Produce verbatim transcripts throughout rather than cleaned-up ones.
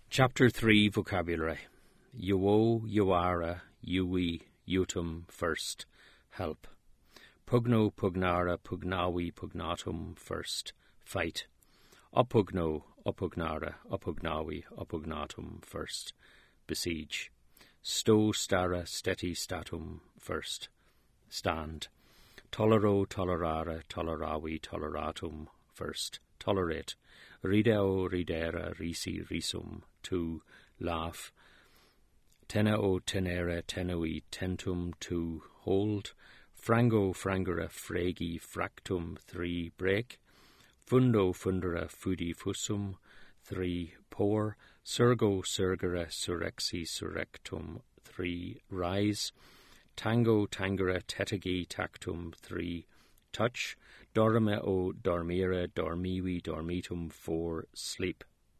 Chapter three, Vocabulary. Uo, uara, ui, utum, first, help. Pugno, pugnara, pugnawi, pugnatum, first, fight. Opugno, opugnara, opugnawi, opugnatum, first, besiege. Sto, stara, steti, statum, first, stand. Tolero, tolerare, toleravi, toleratum, first, tolerate. Rideo, ridera, risi, risum, two, laugh. Teneo, tenere, tenui, tentum, two, hold. Frango, frangere, fregi, fractum, three, break. Fundo, fundere, fudi, fusum, three, pour. Surgo, surgere, surrexi, surrectum, three, rise. Tango, tangere, tetagi, tactum, three, touch. Dorme o dormire, dormivi, dormitum, four, sleep.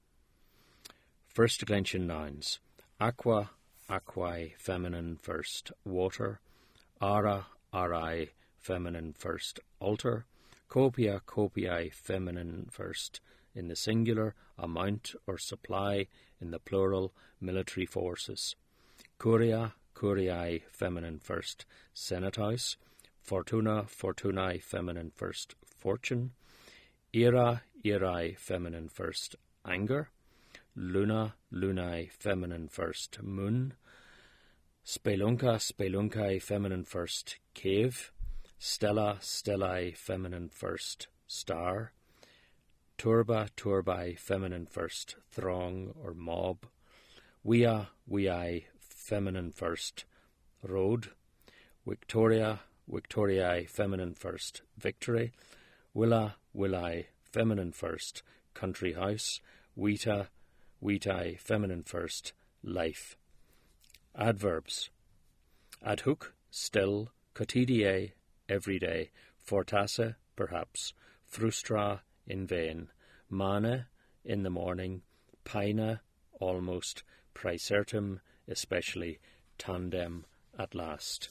First declension nouns. Aqua, aquae, feminine, first, water. Ara, arai, feminine, first, altar. Copia, copiae, feminine, first, in the singular, amount or supply, in the plural, military forces. Curia, curiae, feminine, first, senate house. Fortuna, fortunae, feminine, first, fortune. Ira, irae, feminine, first, anger. Luna, lunae, feminine, first, moon. Spelunca, speluncae, feminine, first, cave. Stella, stellae, feminine, first, star. Turba, turbae, feminine, first, throng or mob. Via, viae, feminine, first, road. Victoria, Victoriae, feminine, first, victory. Villa, villae, feminine, first, country house. Vita, vitae, feminine, first, life. Adverbs. Ad hoc, still. Quotidiae, every day. Fortasse, perhaps. Frustra, in vain. Mane, in the morning. Paina, almost. Praesertim, especially. Tandem, at last.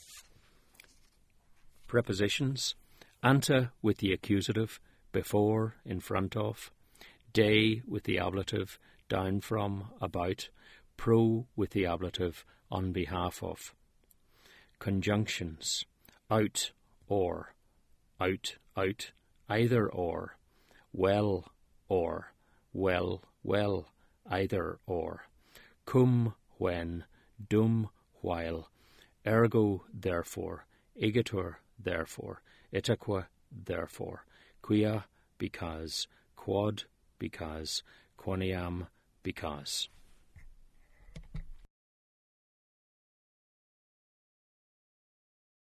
Prepositions. Ante with the accusative, before, in front of. De with the ablative, down from, about. Pro with the ablative, on behalf of. Conjunctions. Out, or. Out, out, either or. Well, or. Well, well, either or. Cum, when. Dum, while. Ergo, therefore. Igitur, therefore. Itaque, therefore. Quia, because. Quod, because. Quoniam, because.